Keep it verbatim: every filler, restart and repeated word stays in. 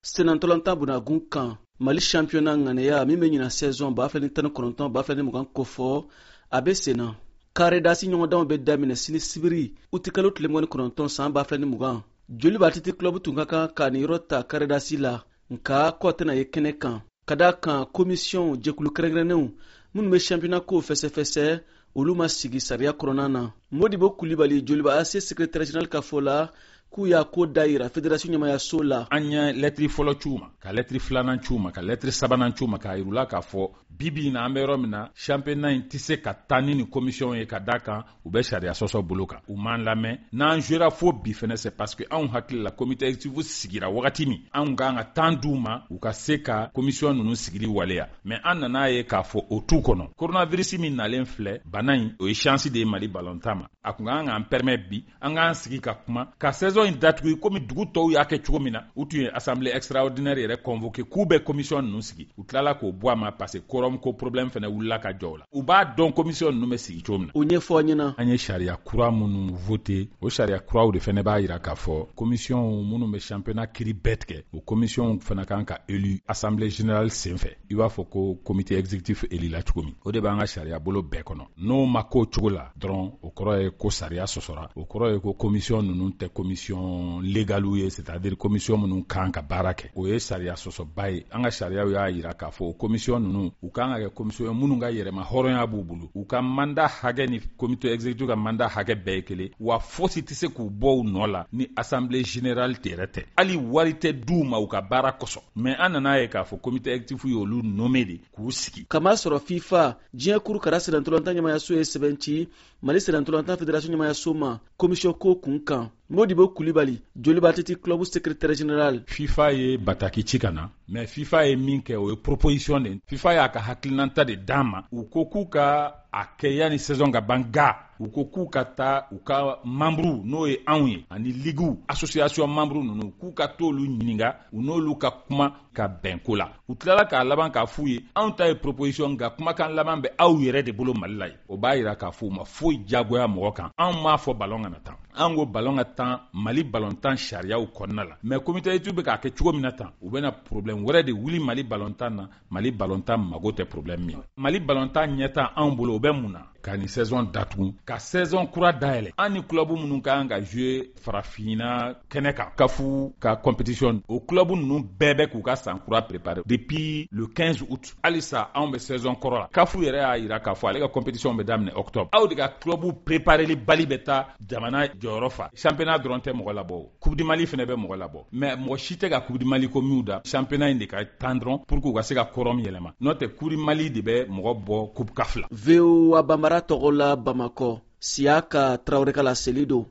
senantolanta bunagun kan Mali championnat ŋaneya min bɛ ɲina saison ba fila ni tan ni kɔnɔntɔn ba fila ni mugan ko fɔ a bɛ sen na. Karedasi ɲɔgɔndanw bɛ daminɛ sini sibiri uti kalo tile mugan ni kɔnɔntɔn san ba fila ni mugan. Joli b'a titi club tun ka kan ka nin yɔrɔ ta Karedasi la nka kɔ tɛna ye kɛnɛ kan ka da kan commission jɛkulu kɛrɛnkɛrɛnnenw minnu bɛ championnat ko fɛsɛfɛsɛ olu ma sigi sariya kɔnɔna na. Modibo Kulibali Joliba A C secrétaire général ka fɔ la k'u y'a ko da yira fédération ɲɛmayaso la. An ye lɛtiri fɔlɔ ciw ma ka lɛtiri filanan ciw ma ka lɛtiri sabanan ciw ma k'a yirula k'a fɔ bibi na an bɛ yɔrɔ min na championnat in tɛ se ka taa ni ni commission ye ka da kan u bɛ sariya sɔsɔ bolo kan u m'an lamɛn n'an jouera fo bi fɛnɛ c'est parce que anw hakili la comité exécutif sigira wagati min anw kan ka temps d'u ma u ka se ka commission ninnu sigili waleya mais an nana ye k'a fɔ o t'u kɔnɔ coronavirus min nalen filɛ bana in o ye chance de ye Mali ballontan ma a kun kan k'an permettre bi an k'an sigi ka kuma ka saison in datugu komi dugu tɔw y'a kɛ cogo min na u tun ye assemblée extraordinaire yɛrɛ convoqué k'u bɛ commission ninnu sigi u tilala k'o bɔ a ma parce que quorum ko problème fɛnɛ wulila ka jɔ o la u b'a dɔn commission ninnu bɛ sigi cogo min na. o ɲɛfɔ ɲɛna. an ye sariya kura minnu voté o sariya kuraw de fɛnɛ b'a yira k'a fɔ commission minnu bɛ championnat kiri bɛɛ tigɛ o commission fana kan ka élu assemblée générale senfɛ i b'a fɔ ko comité exécutif élu la cogo min o de b'an ka sariya bolo bɛɛ kɔnɔ n'o ma k'o cogo la dɔrɔn o kɔrɔ ye ko sariya sɔsɔra o kɔrɔ ye ko commission ninnu tɛ commission légalu ye c'est-à-dire commission minnu kan ka baara kɛ o ye sariya sɔsɔba ye an ka sariyaw y'a yira k'a fɔ o commission ninnu u kan ka kɛ commission ye minnu ka yɛrɛma hɔrɔnya b'u bolo u ka mandat hakɛ ni comité exécutif ka mandat hakɛ bɛɛ ye kelen wa fosi tɛ se k'u bɔ u nɔ la ni assemblée générale yɛrɛ tɛ hali wari tɛ d'u ma u ka baara kosɔn mais an nana ye k'a fɔ comité exécutif ye olu nommé de k'u sigi. Kama sɔrɔ FIFA diɲɛ kuru kara senantolanta ɲɛmayaso ye sɛbɛn ci Mali senantolanta fédération ɲɛmayaso ma commission ko kun kan. Modibo Kulibali Joliba titi club secrétaire général. FIFA ye bataki ci kana mais FIFA ye min kɛ o ye proposition de FIFA y'a ka hakilinanta de d'a ma u ko k'u ka a kɛ yani saison ka ban ga u ko k'u ka taa u ka membre n'o ye anw ye ani ligue association membre ninnu k'u ka t'olu ɲininka u n'olu ka kuma ka bɛn ko la u tilala k'a laban k'a f'u ye anw ta ye proposition nka kumakan laban bɛ aw yɛrɛ de bolo Mali la ye o b'a yira k'a f'u ma foyi jagoya mɔgɔ kan anw m'a fɔ ballon kana tan an ko ballon ka tan Mali ballontan sariyaw kɔnɔna la mais comité étude bɛ k'a kɛ cogo min na tan u bɛna problème wɛrɛ de wuli Mali ballontan na Mali ballontan mago tɛ problème min Mali ballontan ɲɛta anw bolo o bɛ mun na ka ni saison datugu ka saison kura dayɛlɛ an ni club minnu ka kan ka jouer farafinna kɛnɛ kan kafu ka compétition o club ninnu bɛɛ bɛ k'u ka san kura préparer depuis le quinze août halisa anw bɛ saison kɔrɔ la kafu yɛrɛ y'a yira k'a fɔ ale ka compétition bɛ daminɛ octobre aw de ka club prépareli bali bɛ taa jamana jɔyɔrɔ fa championnat dɔrɔn tɛ mɔgɔ labɔ coupe du Mali fɛnɛ bɛ mɔgɔ labɔ mais mɔgɔ si tɛ ka coupe du Mali ko minw da championnat in de ka tan dɔrɔn pour que u ka se ka quorum yɛlɛma n'o tɛ coupe du Mali de bɛ mɔgɔ bɔ coupe C A F la. V O A Bambara tɔgɔ la Bamakɔ Siaka Traoré ka laseli don.